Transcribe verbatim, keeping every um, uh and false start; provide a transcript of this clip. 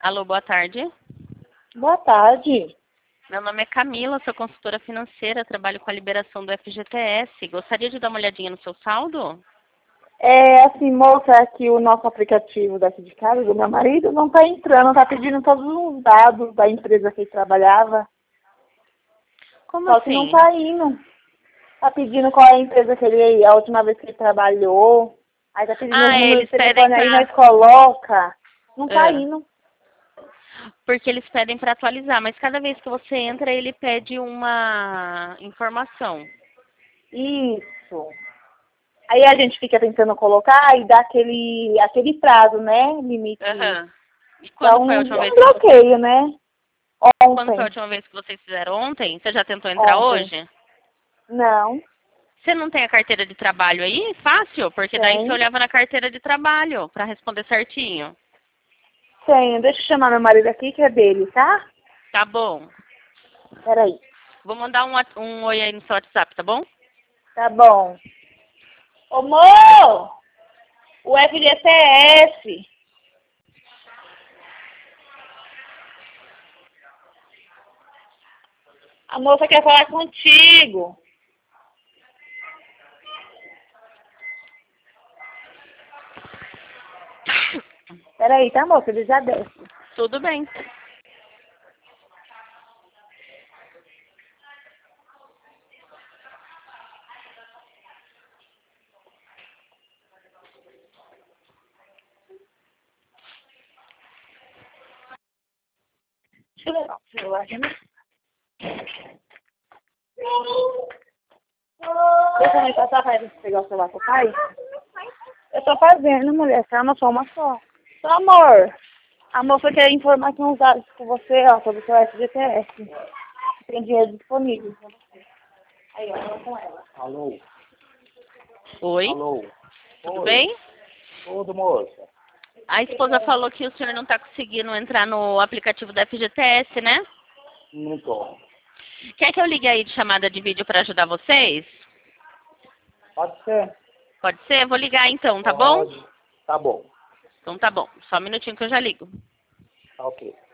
Alô, boa tarde. Boa tarde. Meu nome é Camila, sou consultora financeira, trabalho com a liberação do F G T S. Gostaria de dar uma olhadinha no seu saldo? É assim, moça, é que o nosso aplicativo daqui de casa, do meu marido, não está entrando, está pedindo todos os dados da empresa que ele trabalhava. Como Só que não assim? está indo. Está pedindo qual é a empresa que ele, a última vez que ele trabalhou. Aí está pedindo o Ah, número eles de pedem telefone aí, pra... nós coloca. Não está Ah, indo. porque eles pedem para atualizar, mas cada vez que você entra, ele pede uma informação. Isso. Aí a gente fica tentando colocar e dá aquele, aquele prazo, né? Limite. Aham. E Dá quando foi a um, última um vez que você... bloqueio, né? Quando foi a Ontem. última vez que vocês fizeram? Ontem? Você já tentou entrar Ontem. hoje? Não. Você não tem a carteira de trabalho aí? Fácil, porque daí você Tem. olhava na carteira de trabalho para responder certinho. Tenho. Deixa eu chamar meu marido aqui, que é dele, tá? Tá bom. Peraí. Vou mandar um, wat- um oi aí no seu WhatsApp, tá bom? Tá bom. Ô, Mo! O F G T S. A moça quer falar contigo. Peraí, tá, moça? Ele já desce. Tudo bem. Deixa eu levar o celular aqui, né? Deixa eu me passar pra ele pegar o celular com o pai. Eu tô fazendo, mulher. Calma, só uma só. Só, amor. A moça quer informar aqui uns dados com você, ó, sobre o seu F G T S. Tem dinheiro disponível. Aí, ó, fala com ela. Alô? Oi, Alô? tudo Oi? bem? Tudo, moça? A esposa falou que o senhor não está conseguindo entrar no aplicativo da F G T S, né? Não tô. Quer que eu ligue aí de chamada de vídeo para ajudar vocês? Pode ser? Pode ser? Vou ligar então, tá bom? Pode. Tá bom. Então tá bom. Só um minutinho que eu já ligo. Tá ok.